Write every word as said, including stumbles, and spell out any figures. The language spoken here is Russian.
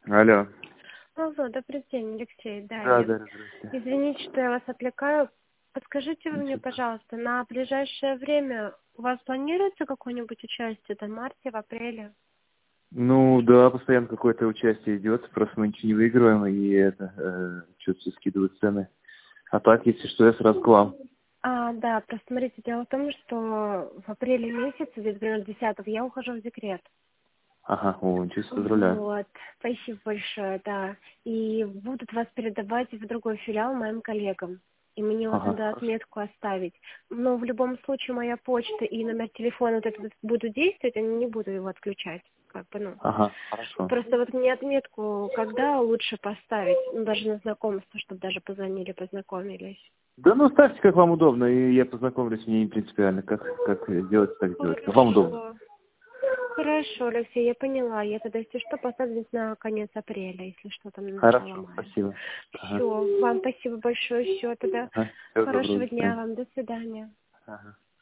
Алло. Алло, добрый день, Алексей, да, Да, я. да, здравствуйте. Извините, что я вас отвлекаю. Подскажите вы мне, Ничего. пожалуйста, на ближайшее время у вас планируется какое-нибудь участие, там, в марте, в апреле? Ну, да, постоянно какое-то участие идет, просто мы ничего не выигрываем, и это, э, что-то все скидывают цены. А так, если что, я сразу к вам. А, да, просто смотрите, дело в том, что в апреле месяце, где-то примерно десятого, я ухожу в декрет. Ага, о, ничего себе, поздравляю. Вот, спасибо большое, да. И будут вас передавать в другой филиал моим коллегам. И мне вот Ага, надо хорошо. отметку оставить. Но в любом случае моя почта и номер телефона вот этот будут действовать, я не буду его отключать. Как бы, ну. Ага, хорошо. Просто вот мне отметку, когда лучше поставить, ну, даже на знакомство, чтобы даже позвонили, познакомились. Да ну, ставьте, как вам удобно, и я познакомлюсь, мне не принципиально, как, как делать, так делать, как вам удобно. Хорошо. Хорошо, Алексей, я поняла. Я тогда, если что, поставлю на конец апреля, если что, там на начало Хорошо, мая. спасибо. Ага, Все, вам спасибо большое. Все, тогда ага, всего доброго, хорошего до дня свидания. вам. До свидания. Ага.